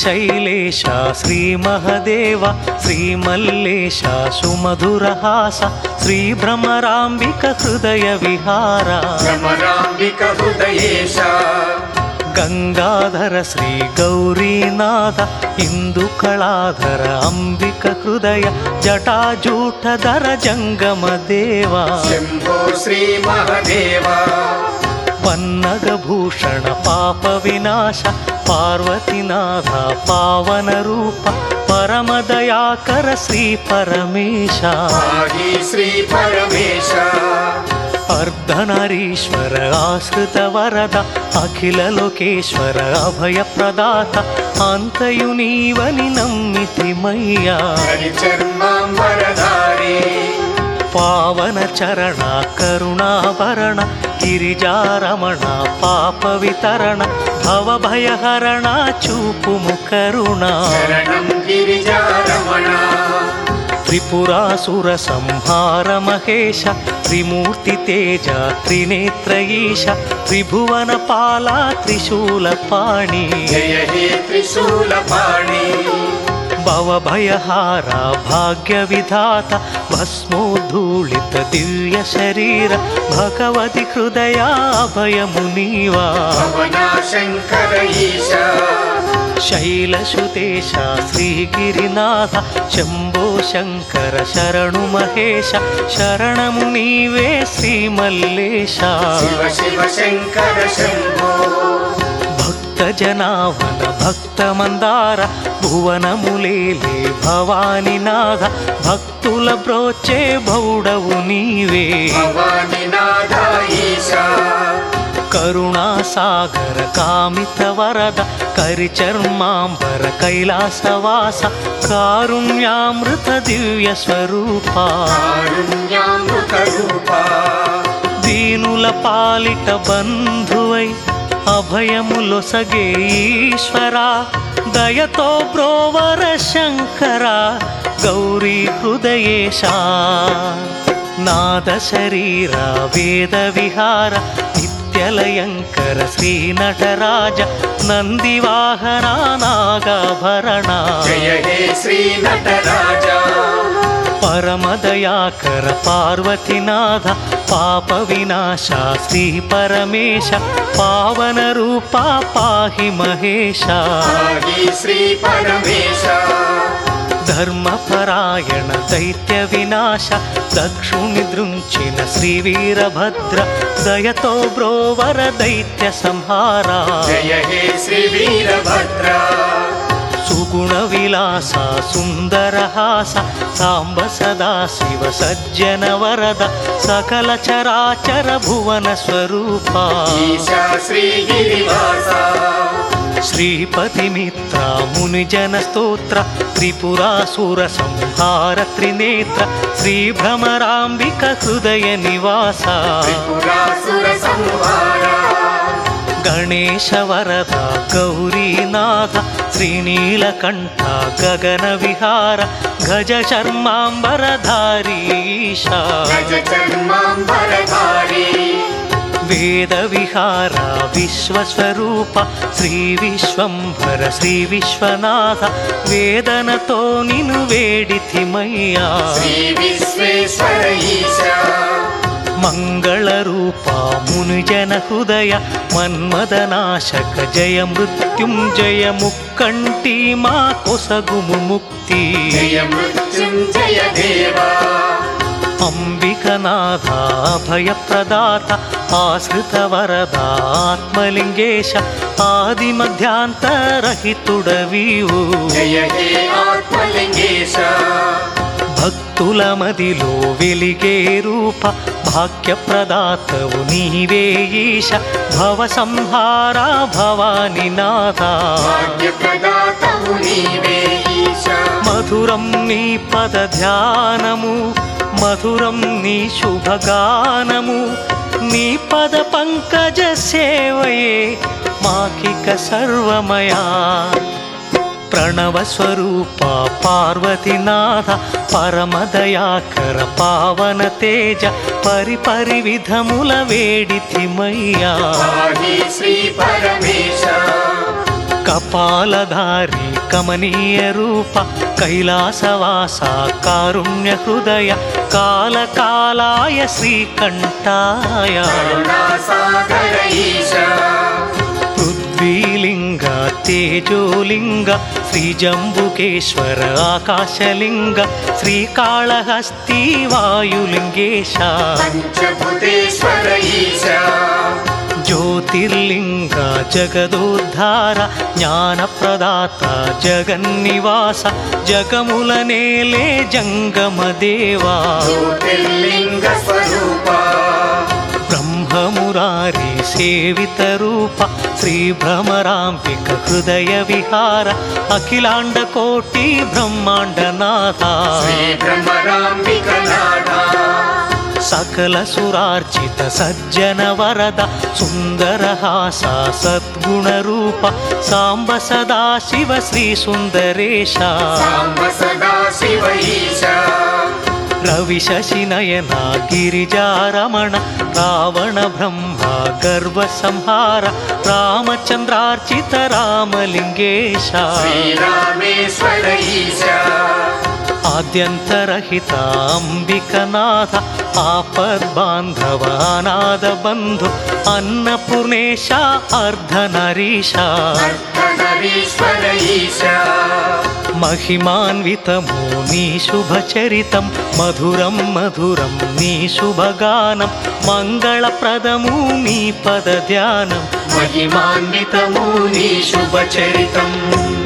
శ్రీశైలేశ శ్రీమహదేవ శ్రీమల్లేశ సుమధురహాస శ్రీభ్రమరాంబిక హృదయ విహార భ్రమరాంబిక హృదయేశ గంగాధర శ్రీ గౌరీనాథ ఇందుకళాధర అంబిక హృదయ జటాజూటధర జంగమ దేవా శంభో శ్రీ మహదేవ పన్నగభూషణ పాప వినాశ పార్వతీనాథ పావన రూప పరమదయాకర శ్రీ పరమేశ పాహి శ్రీ పరమేశ అర్ధనరీశ్వర ఆశ్రిత వరద అఖిల లోకేశ్వర అభయ ప్రదాత అంతయు నీవని నమ్మితిమయ్యా చర్మాంబరధారి పావన చరణ కరుణాభరణ గిరిజారమణ పాప వితరణ భవభయహరణ చూపుము కరుణ శరణం గిరిజారమణ త్రిపురాసుర సంహార మహేశ త్రిమూర్తి తేజ త్రినేత్ర ఈశ త్రిభువన పాల త్రిశూల పాణి జయ హే త్రిశూలపాణి భవభయహార భాగ్య విధాత భస్మోద్ధూళిత దివ్య శరీర భగవతి హృదయ అభయమునీవా పవనా శంకర ఈశ శైలసుతేశ శ్రీగిరినాథ శంభో శంకర శరణు మహేశ శరణము నీవే శ్రీమల్లేశ శివ శివ శంకర శంభో భక్త జనావన భక్త మందార భువనములేలే భవానినాథ భక్తుల బ్రోచే భౌడవు నీవే భవానినాథ ఈశ కరుణాసాగర కామిత వరద కరిచర్మాంబర కైలాసవాస కారుణ్యామృత దివ్య స్వరూప కారుణ్యామృత రూప దీనుల పాలిట బంధువై అభయములొసగే ఈశ్వరా దయతో బ్రోవర శంకర గౌరీ హృదయేశ నాద శరీర వేద విహార నిత్యలయంకర శ్రీ నటరాజ నందివాహన నాగాభరణ జయ హే శ్రీ నటరాజ పరమదయాకర పార్వతీనాథ పాప వినాశ శ్రీ పరమేశ పావన రూప పాహి మహేశ పాహి శ్రీ పరమేశ ధర్మపరాయణ దైత్య వినాశ దక్షుని దృంచిన శ్రీ వీరభద్ర దయతో బ్రోవర దైత్య సంహార జయ హే శ్రీ వీరభద్ర సుగుణ విలాస సుందరహాస సాంబ సదా శివ సజ్జన వరద సకల చరాచర భువన స్వరూప ఈశా శ్రీగిరివాస శ్రీపతి మిత్ర మునిజన స్తోత్ర త్రిపురాసుర సంహార త్రినేత్ర శ్రీ భ్రమరాంబిక హృదయ నివాస త్రిపురాసుర సంహార గణేశ వరద గౌరీనాథ శ్రీనీలకంఠ గగన విహార గజ శర్మాంబరధారీ ఈశ గజ చర్మాంబరధారి వేద విహార విశ్వస్వరూప శ్రీ విశ్వంభర శ్రీ విశ్వనాథ వేదనతో నిను వేడితిమయ్యా శ్రీ విశ్వేశ్వర ఈశ మంగళ రూప మునిజన హృదయ మన్మదనాశక జయ మృత్యుంజయ ముక్కంటి మా కొసగుము ముక్తి జయ మృత్యుంజయ దేవా అంబికనాథ భయప్రదాత ఆశ్రిత వరద ఆత్మలింగేశ ఆది మధ్యాంతరహితుడవీవు జయ హే ఆత్మలింగేశ భక్తుల మదిలో వెలిగే రూప భాగ్యప్రదాతవు నీవే ఈశ భవ సంహార భవానినాథ భాగ్యప్రదాతవు నీవే ఈశ మధురం నీ పద ధ్యానము మధురం నీ శుభగానము నీ పద పంకజ సేవయే మాకిక సర్వమయా ప్రణవ స్వరూప పార్వతీనాథ పరమదయాకర పావన తేజ పరిపరి విధముల వేడితిమయ్యా పాహి శ్రీ పరమేశ కపాలధారి కమనీయ రూప కైలాసవాస కారుణ్య హృదయ కాలకాలాయ శ్రీకంఠాయ కరుణాసాగర ఈశ పృథ్వీలింగ తేజోలింగ శ్రీజంబుకేశ్వర ఆకాశలింగ శ్రీకాళహస్తి వాయులింగేశ పంచభూతేశ్వర ఈశ జ్యోతిర్లింగ జగదోద్ధార జ్ఞానప్రదాత జగన్నివాస జగముల నేలే జంగమదేవా జ్యోతిర్లింగ స్వరూప బ్రహ్మమురారి సేవిత రూప శ్రీ భ్రమరాంబిక హృదయ విహార అఖిలాండ కోటి బ్రహ్మాండనాథ శ్రీ భ్రమరాంబిక నాథ సకల సురార్చిత సజ్జన వరద సుందరహాస సద్గుణ రూప సాంబ సదా శివ శ్రీ సుందరేశ సాంబ సదా శివ ఈశ రవి శశినయన గిరిజారమణ రావణ బ్రహ్మ గర్వ సంహార రామచంద్రార్చిత రామలింగేశ శ్రీరామేశ్వర ఈశ ఆద్యంతరహిత అంబికనాథ ఆపద్బాంధవ అనాథ బంధు అన్నపూర్ణేశ అర్ధనరీశ అర్ధనరీశ్వర ఈశ మహిమాన్వితము నీ శుభచరితం మధురం మధురం నీ శుభగానం మంగళప్రదము నీ పద ధ్యానం మహిమాన్వితము నీ శుభచరితం